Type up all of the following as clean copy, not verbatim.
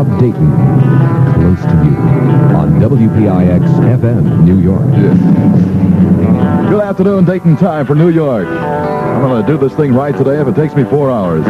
Bob Dayton, close to you, on WPIX FM, New York. Yeah. Good afternoon, Dayton time for New York. I'm going to do this thing right today if it takes me 4 hours.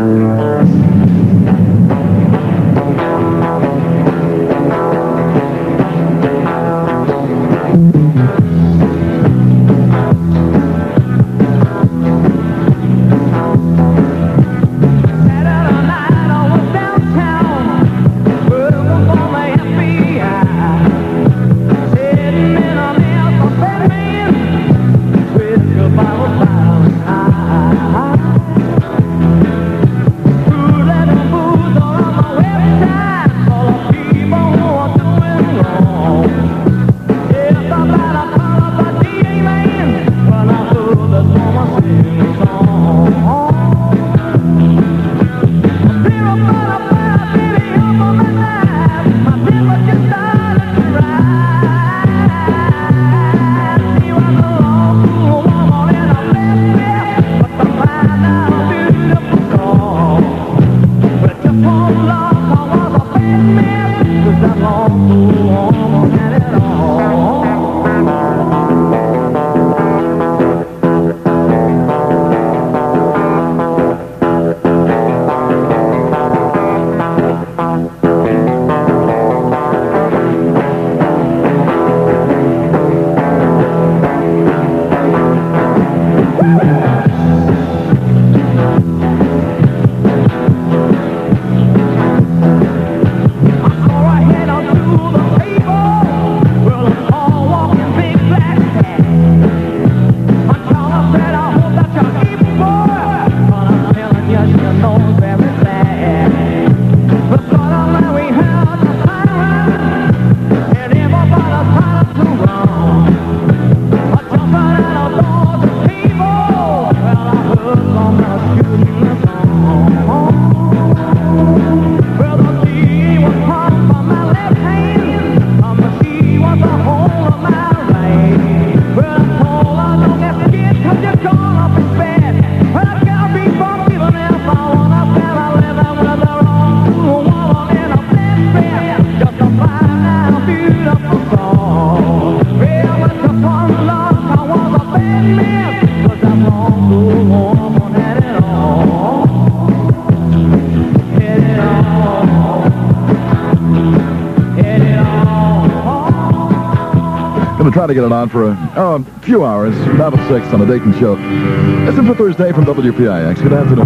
Try to get it on for a few hours, 5 to 6 on the Dayton Show. Listen for Thursday from WPIX. Good afternoon.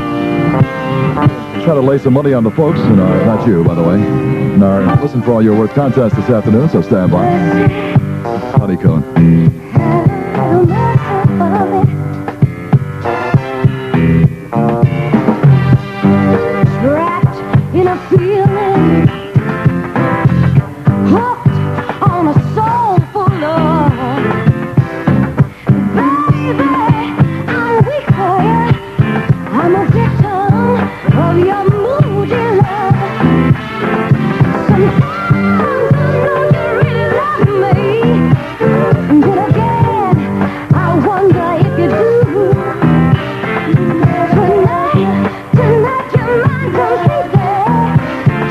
Try to lay some money on the folks, not you, by the way. Listen for all your worth contest this afternoon, so stand by. Honeycomb. Trapped in a feeling, hooked on a soul full of. I'm a victim of your moody love. Sometimes I know you really love me, and then again I wonder if you do. Tonight your mind completely.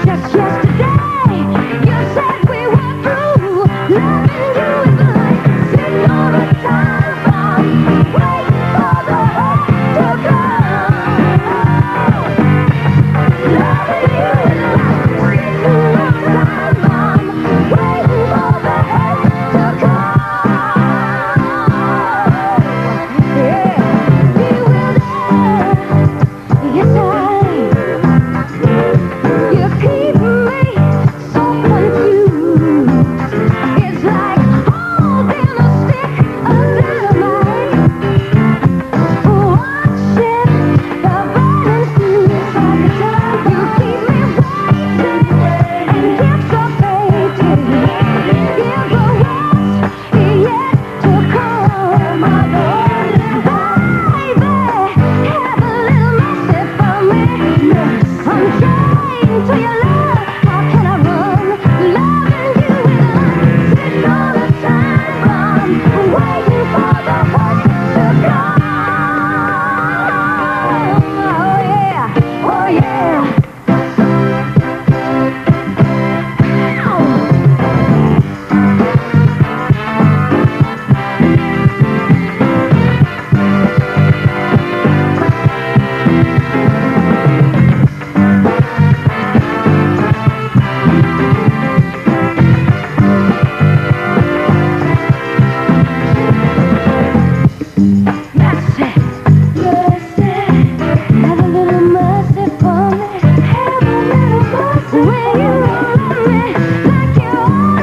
when you love me like you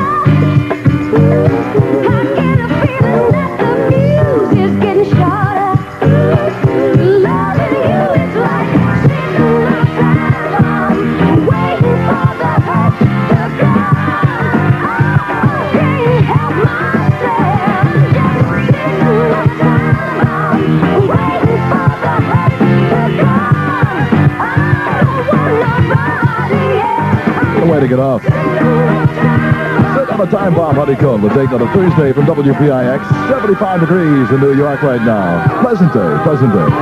oughta. I get a feeling that the fuse is getting shorter. Loving you is like sitting outside. I'm waiting for the hurt to come. I can't help myself, just sitting outside. I'm waiting for the hurt to come. I don't want nobody else. The way to get off. Set on a time bomb honeycomb with date on a Thursday from WPIX. 75 degrees in New York right now. Pleasant day, pleasant day.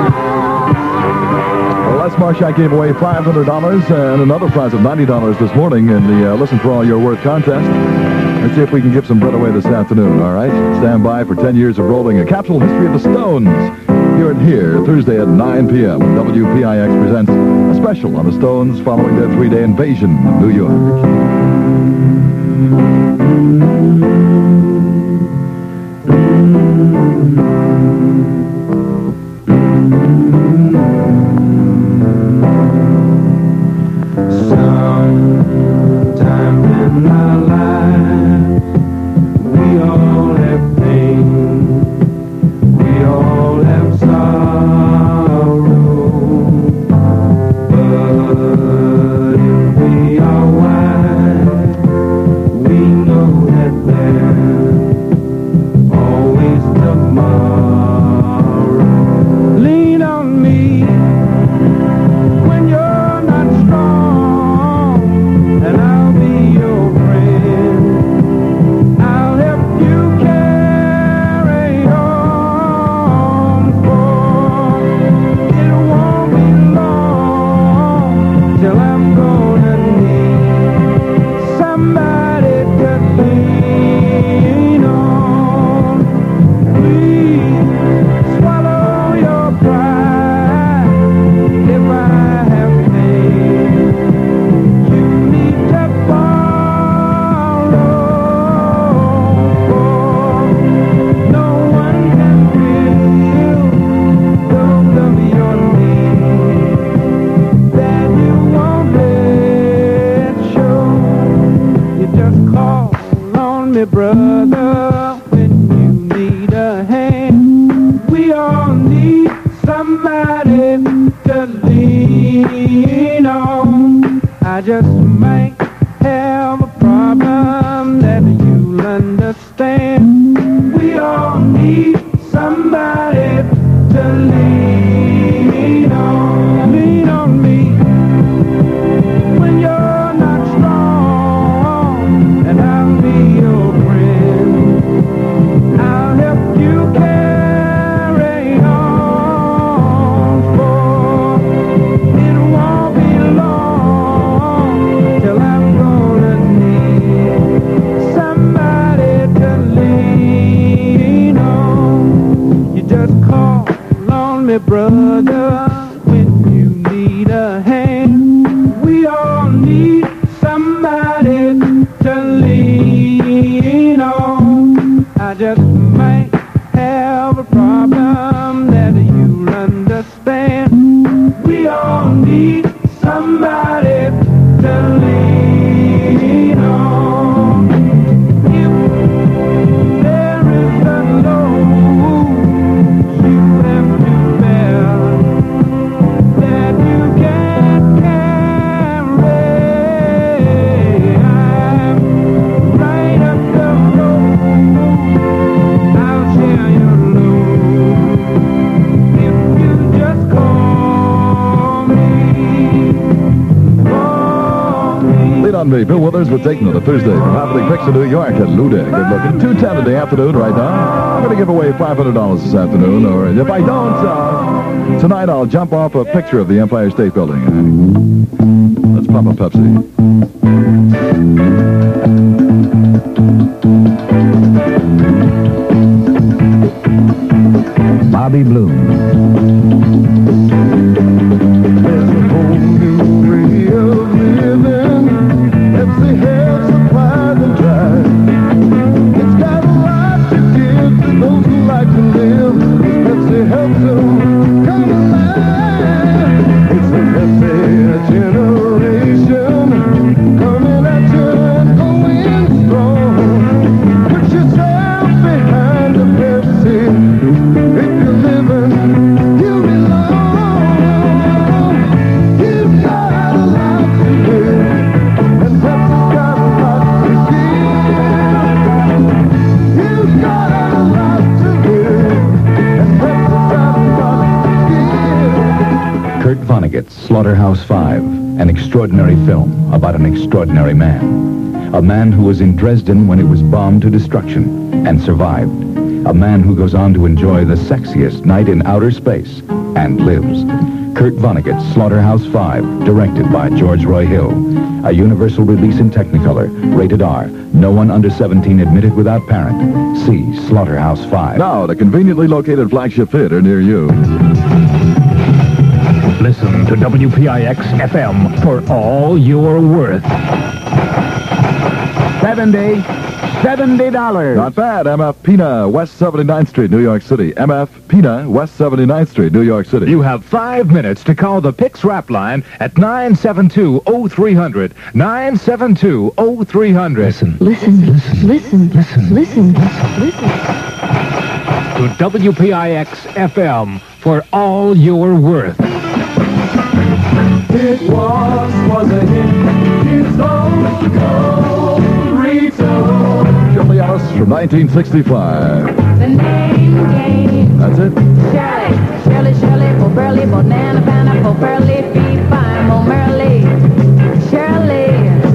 Well, Les Marchand gave away $500 and another prize of $90 this morning in the Listen for All Your Worth contest. Let's see if we can give some bread away this afternoon, all right? Stand by for 10 years of rolling a capsule history of the Stones. Here and here, Thursday at 9 p.m. when WPIX presents a special on the Stones following their 3-day invasion of New York. Sometimes in our life, we all have pain, we all have sorrow, but if we are wise, we know that there's always tomorrow. Lean on me when you're not strong, and I'll be your friend. I'll help you carry on, for it won't be long till I'm gonna need somebody to lean on. Please swallow your pride if I have pain. You need to borrow, for no one can feel the love of your need that you won't let show. You just call on me, brother, when you need a hand. We all need somebody to lean on. I just might have a problem that you'll understand. We all need somebody to lean on. Lean on me when you're not strong, and I'll be your friend. I'll help you carry on, for it won't be long till I'm gonna need somebody to lean on. You just call on me, brother, when you need a hand. We all need somebody to lean on. I just might have a problem that you'll understand. We all need somebody to lean on. If there is a load you have to bear that you can't carry, I'm right up the road. I'll share your load if you just call me. Lean on me. Bill Withers with Dayton on a Thursday from Happening Picks in New York at Lude. Good looking. 2:10 in the afternoon right now. I'm going to give away $500 this afternoon, or if I don't, tonight I'll jump off a picture of the Empire State Building. Let's pump a Pepsi. Bobby Bloom. There's a whole new way of living. Pepsi has supplied and tried. It's got a lot to give to those who like to live. Pepsi helps them come alive. It's the Pepsi generation. Slaughterhouse-Five, an extraordinary film about an extraordinary man. A man who was in Dresden when it was bombed to destruction and survived. A man who goes on to enjoy the sexiest night in outer space and lives. Kurt Vonnegut's Slaughterhouse-Five, directed by George Roy Hill. A universal release in Technicolor, rated R. No one under 17 admitted without parent. See Slaughterhouse-Five. Now, at a conveniently located flagship theater near you. Listen to WPIX-FM for all you're worth. $70. Not bad. MF Pina, West 79th Street, New York City. MF Pina, West 79th Street, New York City. You have 5 minutes to call the Pix Rap line at 972-0300. 972-0300. Listen, listen, listen, listen. To WPIX-FM for all you're worth. It was a hit. It's long ago. Retold. Shirley Ellis from 1965. The name game. That's it. Shirley, Shirley, for Burley, banana, banana, for Burley, fee, fine, for Merle. Shirley.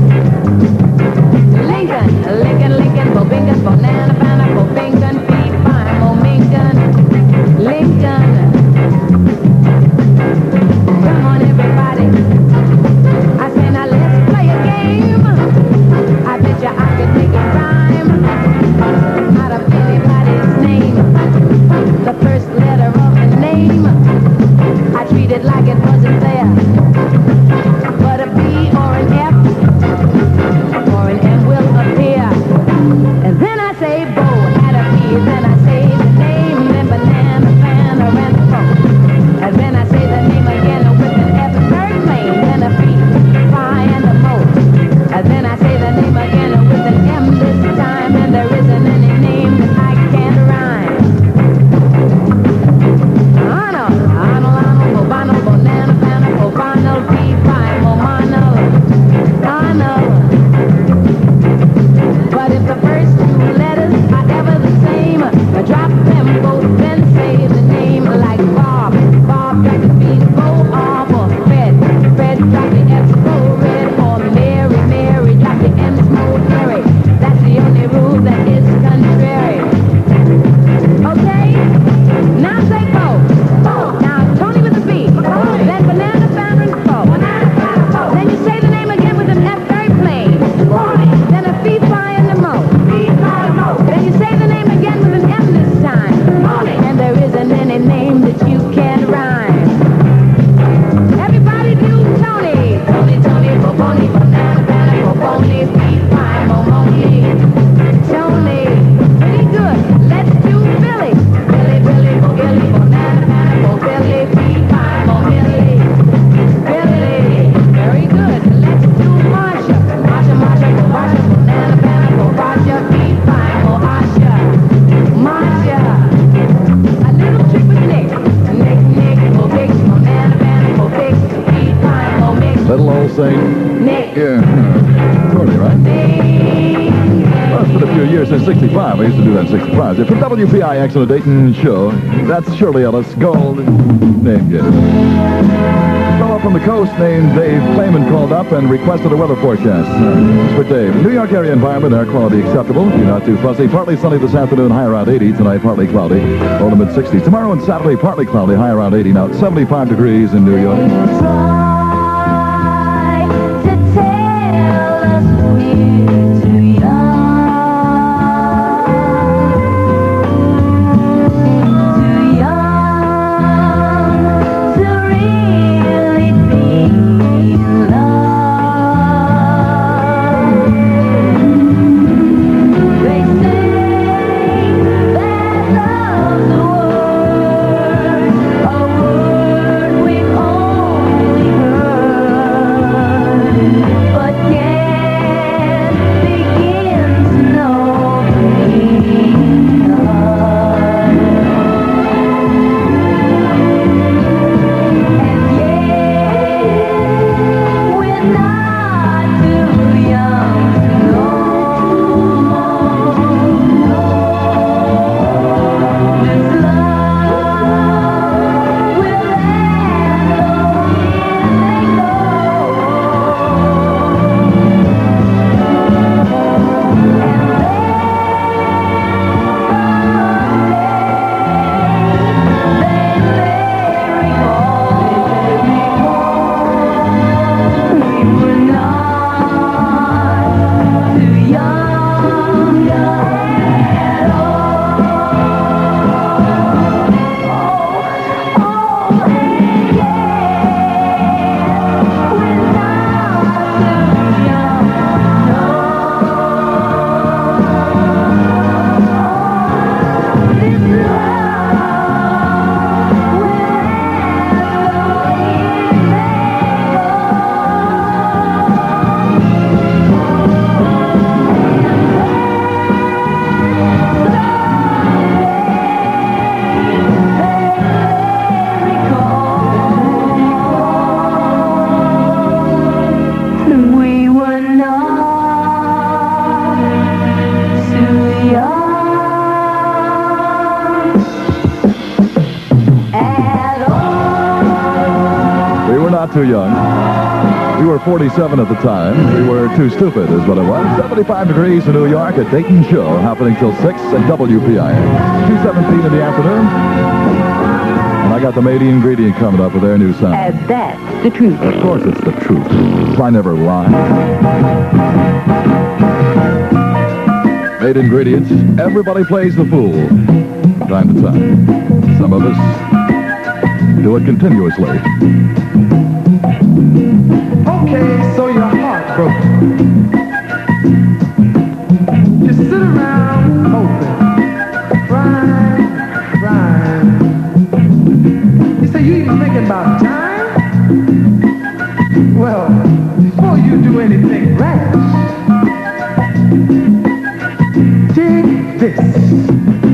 Lincoln, for Bingus, banana, banana, for Bingon, fee, fine, for Mingon. Lincoln. Come on, everybody. I say, now let's play a game. I bet you I could make it rhyme out of anybody's name. The first letter of the name, I treat it like it wasn't there. But a B or an F or an M will appear. And then I say Bo had a P, then I say the name, then banana, banana, and phone. And then I say the name again with an F, very plain, then a B, phi, and a mo. And then I say the name again with an M this time, and there isn't any name that I can't rhyme. Arnold, Bobano, banana, banana, Bobano, B, phi, Momano, Arnold. But if the first two letters are ever the same, drop them both, then say the name like Bob. Bob, drop the B, go off, or Fred. Fred, drop the S, go red, or Mary, Mary, drop the M, smooth, Mary. That's the only rule that is contrary. Okay? Now say Bo. Now Tony with the B. Then banana, banana, and Bo. Then you say the name again with an F, very plain. Then a fee, phi, and a mo. Then you say the name again with an M this time. And there isn't any name that you can't rhyme. Everybody do Tony. Tony, Boboni, banana, banana, Boboni, fee, phi, momoni. Tony. Very good. Let's do Billy. Billy, Billy, banana, banana, Billy, fee, phi, momilly. Billy. Very good. Let's do Marsha. Marsha, banana, banana, Marsha, fee, phi, Asha. Marsha. A little trick with Nick. Nick, Bix, banana, banana, Bix, fee, phi, mix. Little old saint. Nick. Yeah. Shirley, right? Well, it's been a few years since 65. I used to do that in 65. From WPIX on the Dayton show, that's Shirley Ellis, Gold, name game. A fellow from the coast named Dave Clayman called up and requested a weather forecast. For Dave. New York area environment, air quality acceptable. You're not too fussy. Partly sunny this afternoon, high around 80. Tonight, partly cloudy, low to mid-60s. Tomorrow and Saturday, partly cloudy, high around 80. Now, 75 degrees in New York. We've only too young. We were 47 at the time. We were too stupid is what it was. 75 degrees in New York at Dayton Show, happening till 6 at WPIX. 2:17 in the afternoon. And I got the Made Ingredient coming up with their new sound. And that's the truth. Of course it's the truth. I never lie. Made Ingredients. Everybody plays the fool from time to time. Some of us do it continuously. Okay, so your heart broke. You sit around hoping, crying. You say you even thinking about time? Well, before you do anything rash, dig this.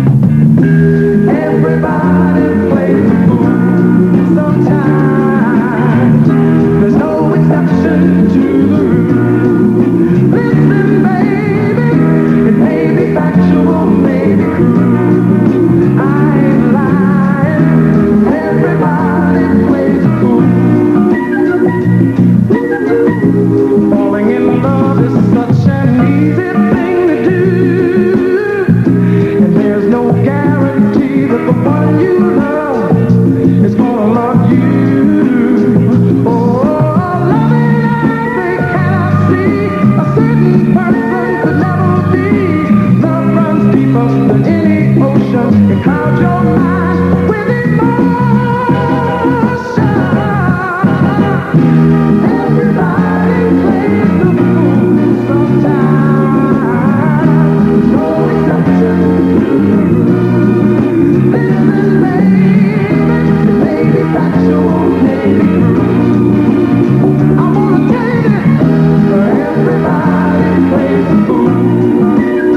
Everybody plays the fool sometimes. There's no exception to the rule. Listen, baby, it may be factual, maybe cruel. I ain't lying. Everybody plays the fool. Falling in love is such an easy thing to do, and there's no guarantee that the one you love is gonna love you. Oh, loving eyes, they cannot see. A certain person could never be. Love runs deeper than any ocean. It clouds your mind with emotion. Everybody plays the fool sometimes. No exception to the rule. Listen, baby, maybe factual, maybe true. I wanna tell you this. Everybody plays the fool.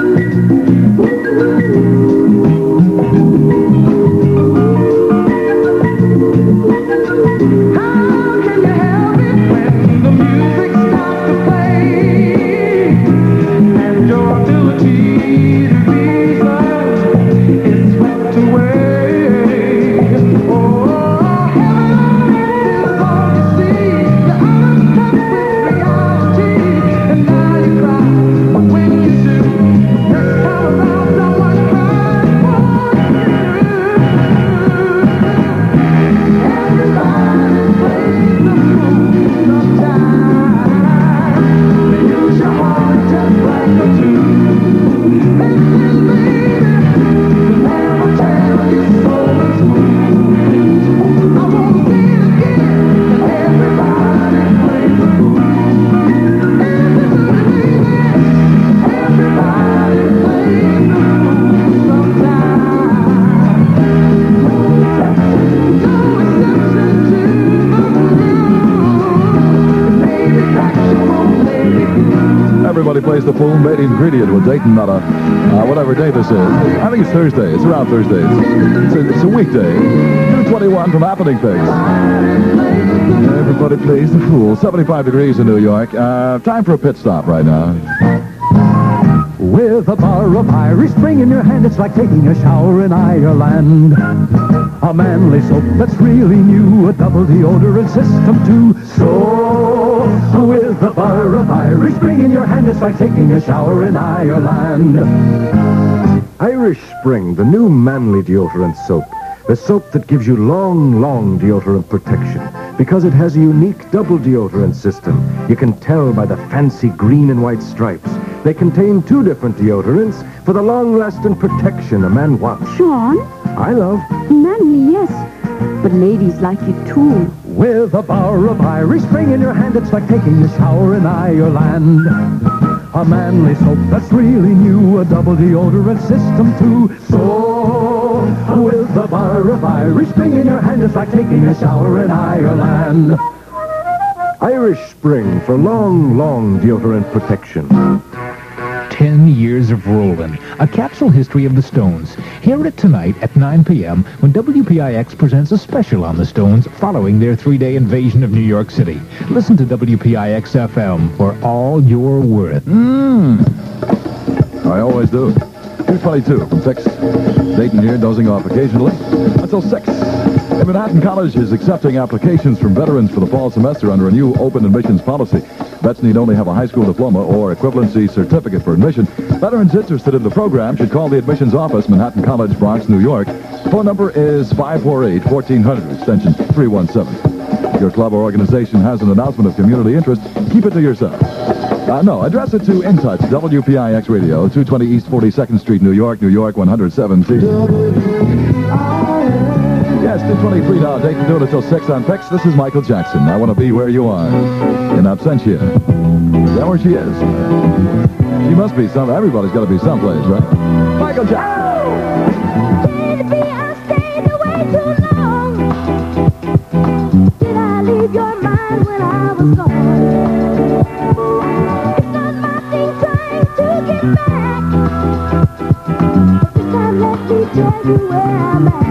How can you help it when the music starts to play and your ability to reason is swept away? Oh, heaven is all you see. You're untouched with reality, and now you cry. But when you do, next time around, someone cries for you. Everybody plays the fool sometimes. They use your heart just like a tool. Listen, baby, they'll never tell you so is smooth. I won't say it again, that everybody plays the fool. Listen, baby, everybody plays the fool sometimes. No exception to the rule. Maybe factual, maybe true. Everybody plays the fool. Made Ingredient with Dayton on whatever day this is. I think it's Thursday. It's around Thursday. It's a weekday. 2:21 from Happening Pigs. Everybody plays the fool. 75 degrees in New York. Time for a pit stop right now. With a bar of Irish Spring in your hand, it's like taking a shower in Ireland. A manly soap that's really new, a double deodorant system too. So, with a bar of Irish Spring in your hand, it's like taking a shower in Ireland. Irish Spring, the new manly deodorant soap. The soap that gives you long deodorant protection. Because it has a unique double deodorant system. You can tell by the fancy green and white stripes. They contain 2 different deodorants for the long-lasting protection a man wants. Sean, I love. manly, yes, but ladies like it too. With a bar of Irish Spring in your hand, it's like taking a shower in Ireland. A manly soap that's really new, a double deodorant system too. So, with a bar of Irish Spring in your hand, it's like taking a shower in Ireland. Irish Spring for long deodorant protection. 10 years of rolling. A capsule history of the Stones. Hear it tonight at 9 p.m. when WPIX presents a special on the Stones following their 3-day invasion of New York City. Listen to WPIX FM for all you're worth. I always do. 2:22 from 6. Dayton here, dozing off occasionally. Until 6. Manhattan College is accepting applications from veterans for the fall semester under a new open admissions policy. Vets need only have a high school diploma or equivalency certificate for admission. Veterans interested in the program should call the admissions office, Manhattan College, Bronx, New York. Phone number is 548-1400, extension 317. If your club or organization has an announcement of community interest, keep it to yourself. No, address it to In Touch, WPIX Radio, 220 East 42nd Street, New York, New York 117. Yes, 223 now. Dayton doing it till 6 on PIX. This is Michael Jackson. I want to be where you are. In absentia. Is that where she is? She must be some. Everybody's got to be someplace, right? Michael Jackson. Baby, I stayed away too long. Did I leave your mind when I was gone? It's not my thing trying to get back. But this time let me tell you where I'm at.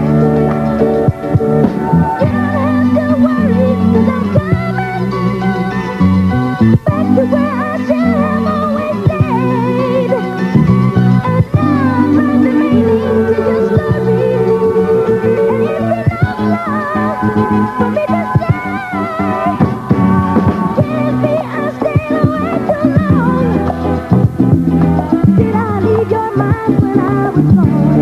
You don't have to worry, 'cause I'm coming back to where I should have always stayed. And now I'm the meaning to your story. And it's enough love for me to say. Baby, I stayed away too long. Did I leave your mind when I was gone?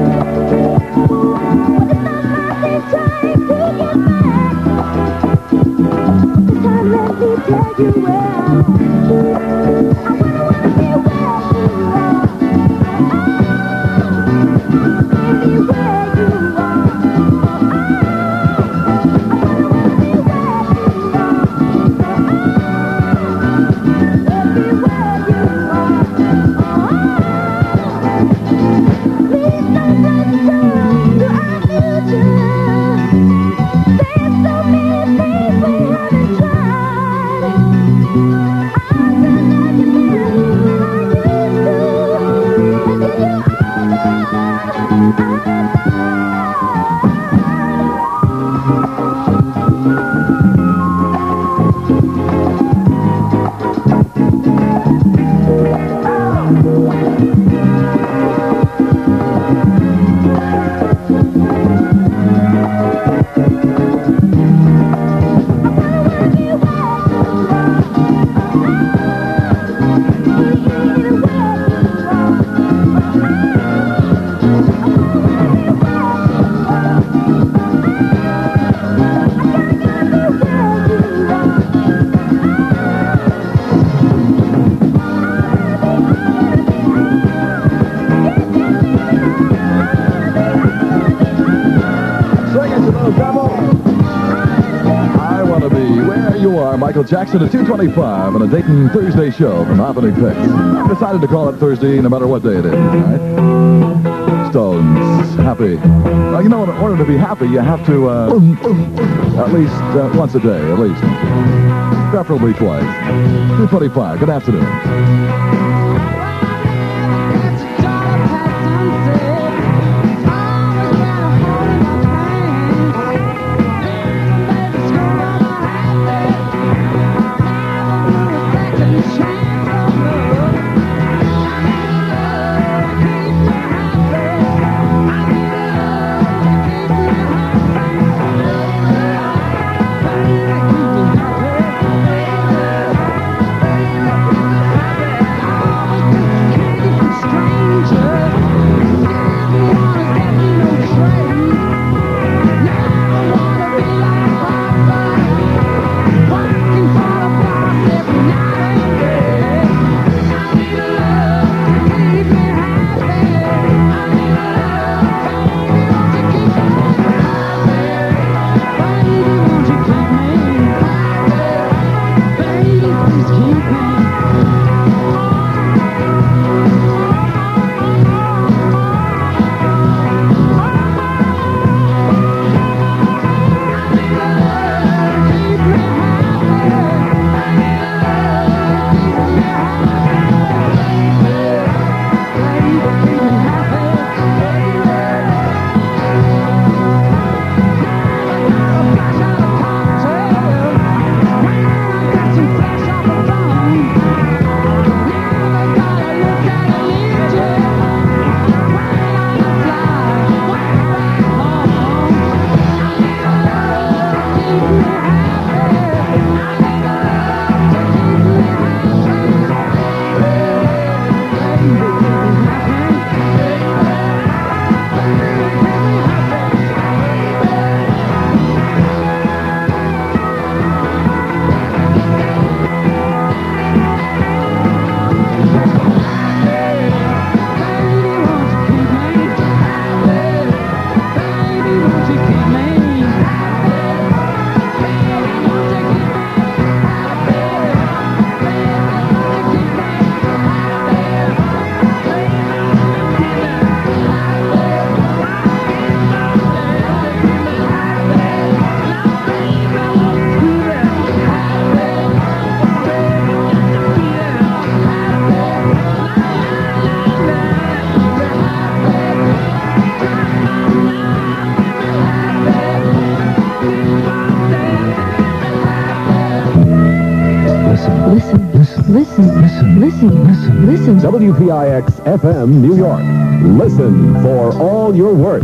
It's not my thing trying to get back. This time let me tell you where I'm at. I wanna be where you are. Baby, where you are. I wanna be where you are. Baby, where you are. Please don't return to our future. There's so many things we haven't tried. I'm not like you used to. Until you're Michael Jackson at 2:25 on a Dayton Thursday show from Happening Picks. I've decided to call it Thursday no matter what day it is, right? Stones, happy. Well, you know, in order to be happy, you have to, at least once a day, at least. Preferably twice. 2:25, good afternoon. Listen. WPIX FM New York. Listen for all you're worth.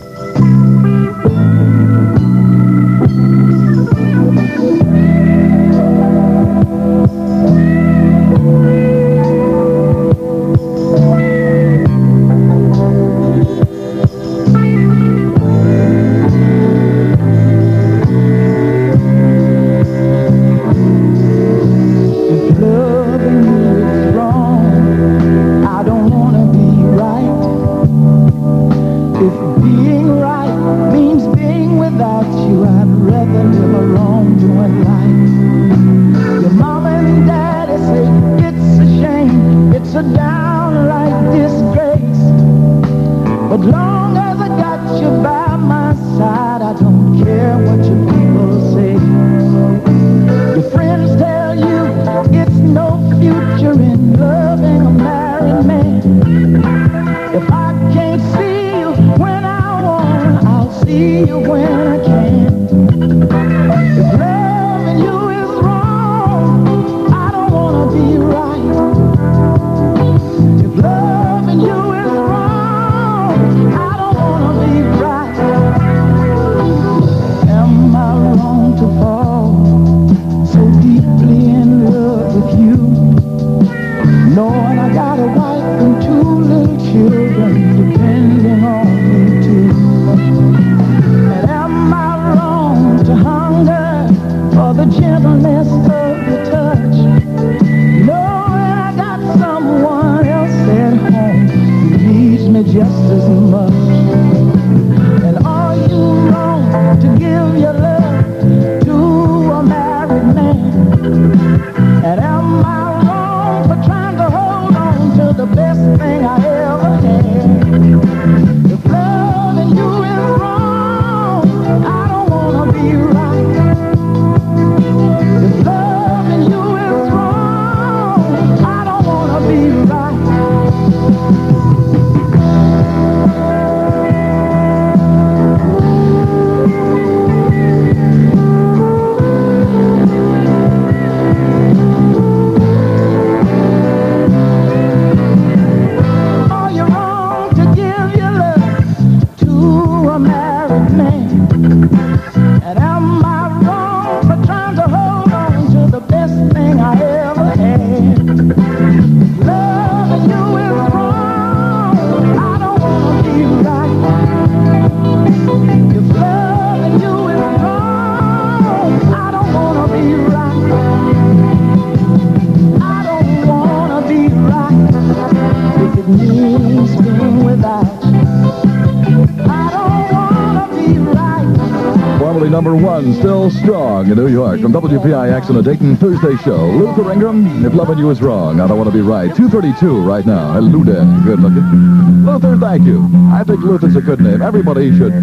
Number one, still strong in New York. From WPIX on the Dayton Thursday show. Luther Ingram, If Loving You Is Wrong, I Don't Want to Be Right. 2:32 right now. Hello there. Good looking. Luther, thank you. I think Luther's a good name. Everybody should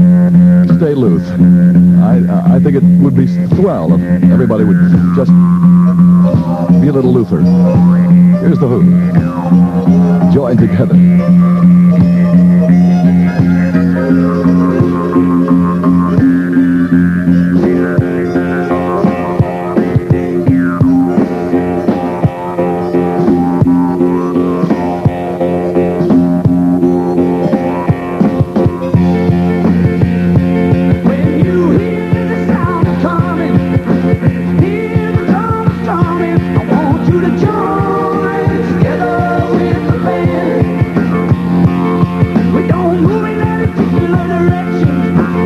stay Luth. I think it would be swell if everybody would just be a little Luther. Here's the Who. Join together. Together with the band. We don't move in any particular direction.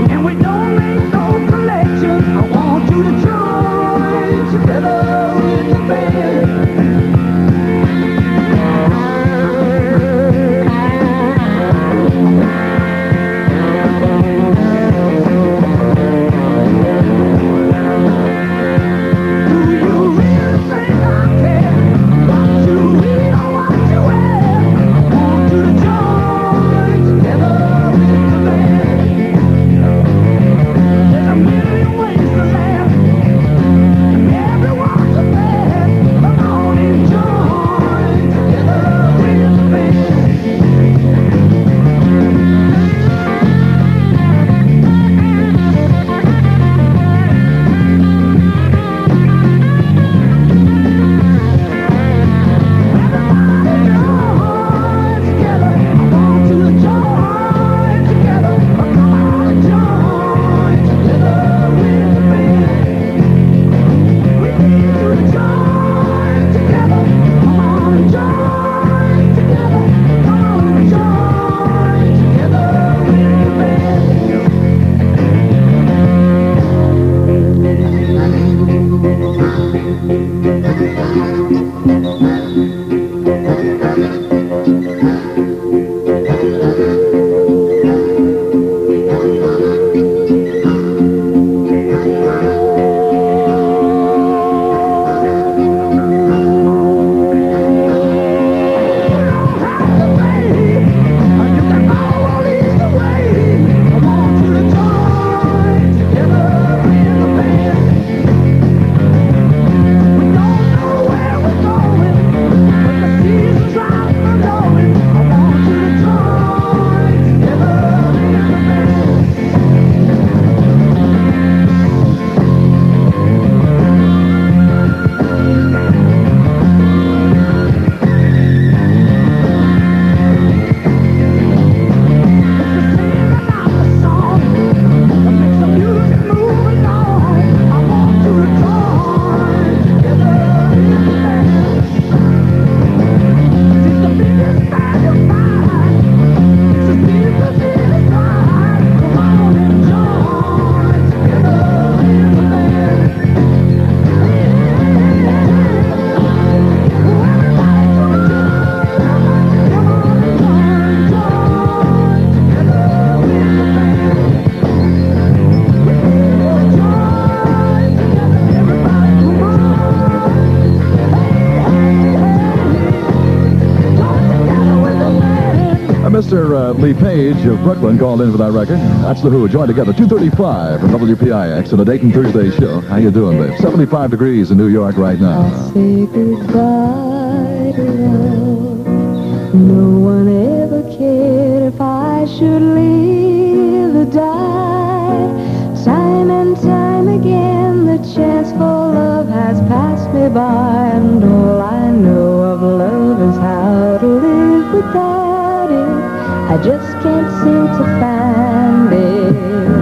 Mr. Lee Page of Brooklyn called in for that record. That's The Who, joined together, 2:35 from WPIX on the Dayton Thursday show. How you doing, babe? 75 degrees in New York right now. I'll say goodbye to love. No one ever cared if I should live or die. Time and time again, the chance for love has passed me by, and all I know of love is how to live without it. I just can't seem to find it.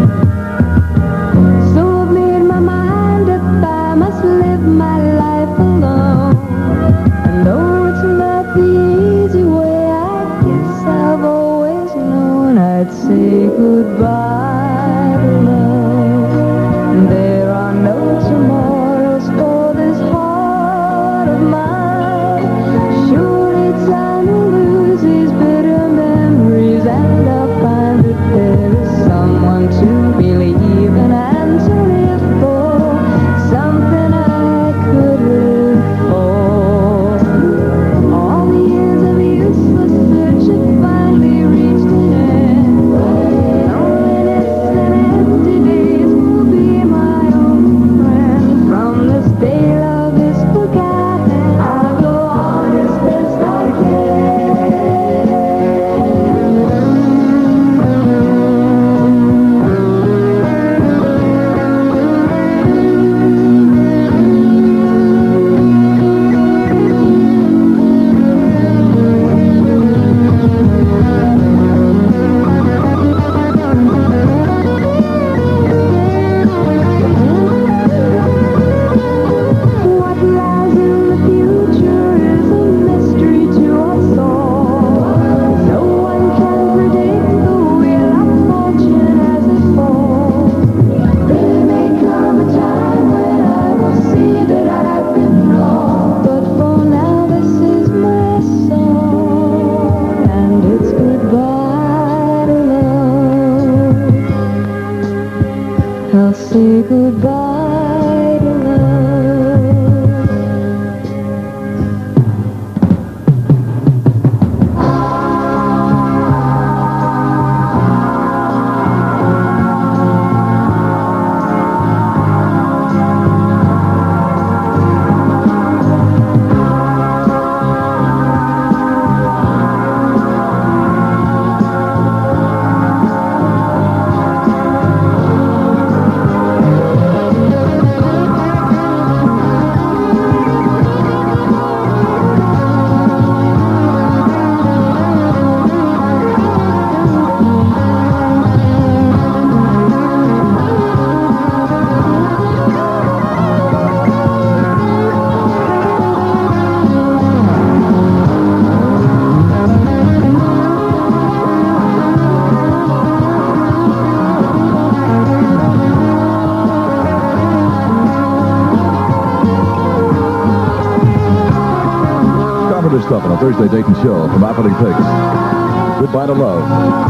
So I've made my mind up, I must live my life alone. And though it's not the easy way, I guess I've always known I'd say goodbye to love. There are no tomorrows for this heart of mine. Surely time will lose these bitter memories, and I'll find that there is someone to believe in and to live for, something I could live for. All the years of useless search have finally reached an end. Loneliness and empty days will be my own friend. From this day love is forgotten, I'll go on as best I What lies in the future is a mystery to us all. No one can predict the wheel of fortune as it falls. There may come a time when I will see that I've been wrong. But for now this is my song, and it's goodbye to love. I'll say goodbye to love. Carpenter stuff on a Thursday Dayton show from Appling Pigs. Goodbye to love.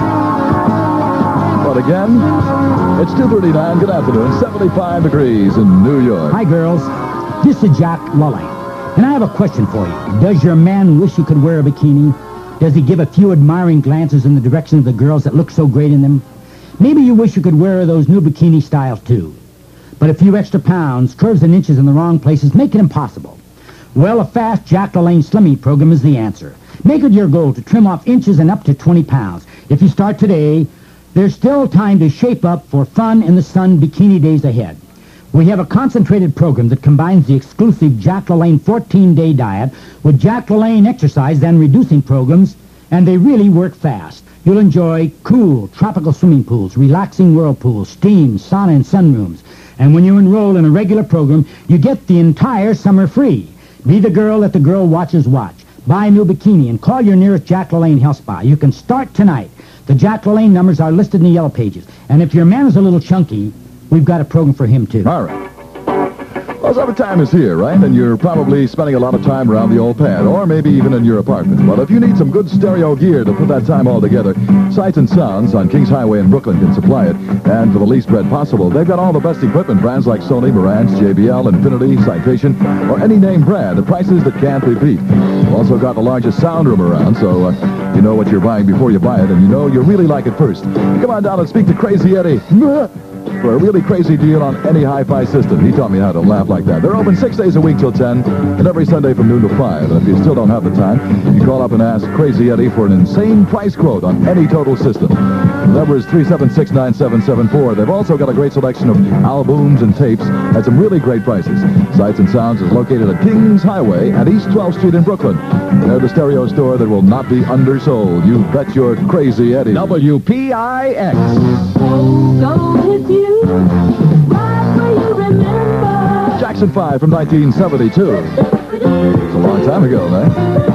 But again, it's 2:39. Good afternoon. 75 degrees in New York. Hi, girls. This is Jack Lulling, and I have a question for you. Does your man wish he could wear a bikini? Does he give a few admiring glances in the direction of the girls that look so great in them? Maybe you wish you could wear those new bikini styles, too. But a few extra pounds, curves and inches in the wrong places make it impossible. Well, a fast Jack LaLanne Slimming program is the answer. Make it your goal to trim off inches and up to 20 pounds. If you start today, there's still time to shape up for fun in the sun bikini days ahead. We have a concentrated program that combines the exclusive Jack LaLanne 14-day diet with Jack LaLanne exercise and reducing programs, and they really work fast. You'll enjoy cool, tropical swimming pools, relaxing whirlpools, steam, sauna, and sunrooms. And when you enroll in a regular program, you get the entire summer free. Be the girl that the girl watchers watch. Buy a new bikini and call your nearest Jack LaLanne health spa. You can start tonight. The Jack LaLanne numbers are listed in the yellow pages. And if your man is a little chunky, we've got a program for him, too. All right. Well, summertime is here, right? And you're probably spending a lot of time around the old pad, or maybe even in your apartment. Well, if you need some good stereo gear to put that time all together, Sights and Sounds on Kings Highway in Brooklyn can supply it. And for the least bread possible, they've got all the best equipment, brands like Sony, Marantz, JBL, Infinity, Citation, or any name brand at prices that can't be beat. They've also got the largest sound room around, so You know what you're buying before you buy it, and you know you really like it first. Come on down and speak to Crazy Eddie for a really crazy deal on any hi-fi system. He taught me how to laugh like that. They're open 6 days a week till 10, and every Sunday from noon to 5. And if you still don't have the time, you call up and ask Crazy Eddie for an insane price quote on any total system. The number is 376-9774. They've also got a great selection of albums and tapes at some really great prices. Sights and Sounds is located at Kings Highway at East 12th Street in Brooklyn. They're the stereo store that will not be undersold. You bet your Crazy Eddie. WPIX. Go with you. Right where you remember. Jackson 5 from 1972. It's a long time ago, man.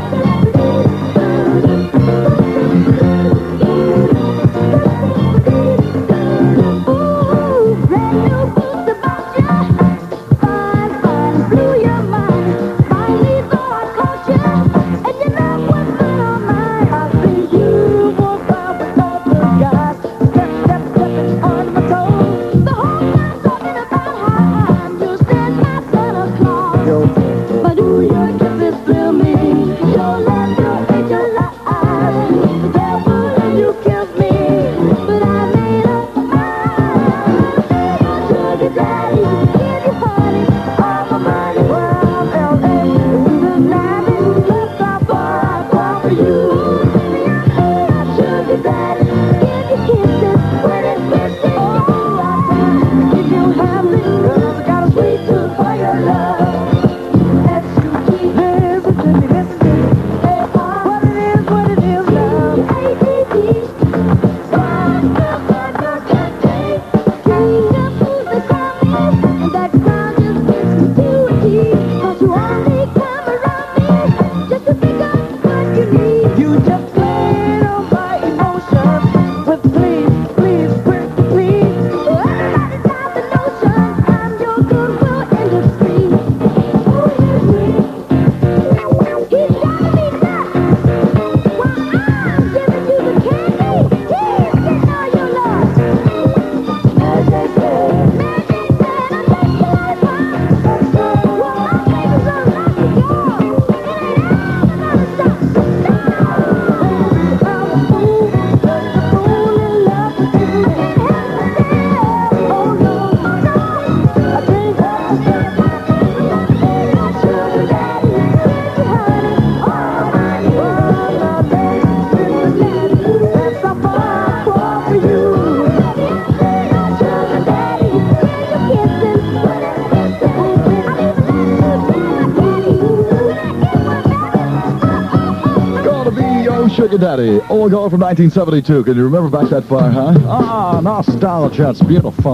Sugar Daddy, Old Gold from 1972. Can you remember back that far, huh? Ah, nostalgia, it's beautiful.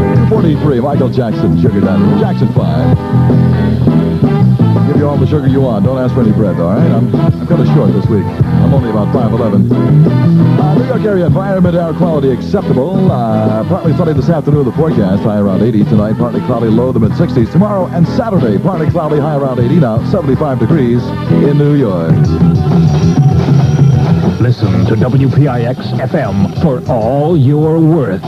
243, Michael Jackson, Sugar Daddy, Jackson 5. Give you all the sugar you want. Don't ask for any bread, all right? I'm kind of short this week. I'm only about 5'11". New York area environment air quality acceptable. Partly sunny this afternoon, the forecast. High around 80 tonight. Partly cloudy, low the mid-60s. Tomorrow and Saturday, partly cloudy, high around 80. Now 75 degrees in New York. Listen to WPIX FM for all you're worth.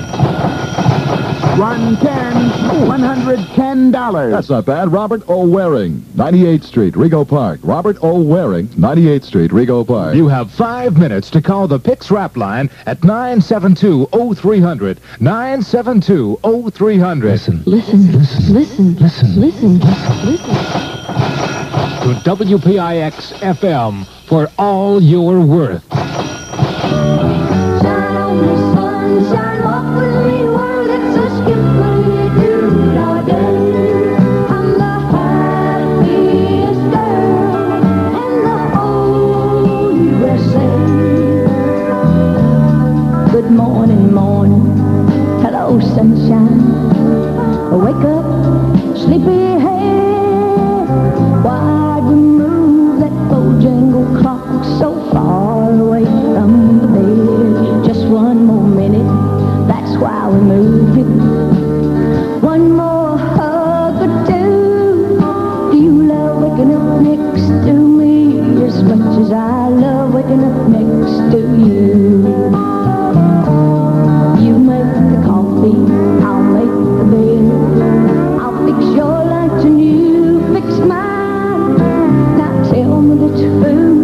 $110. That's not bad. Robert O. Waring, 98th Street, Rego Park. Robert O. Waring, 98th Street, Rego Park. You have 5 minutes to call the Pix Rap line at 972-0300. 972-0300. Listen, listen, listen, listen, listen. To WPIX FM for all you're worth. Shine on the sunshine, walk with me, world, it's a skipping you all day. I'm the happiest girl in the whole USA. Good morning, morning, hello sunshine. Wake up, sleepyhead. Why'd we move that Bojangle clock so far away from the bed? Just one more minute, that's why we moved it. One more hug or two. Do you love waking up next to me as much as I love waking up next to you? You make the coffee, I'll make the bed. I'll fix your lunch and you fix mine. Now tell me the truth.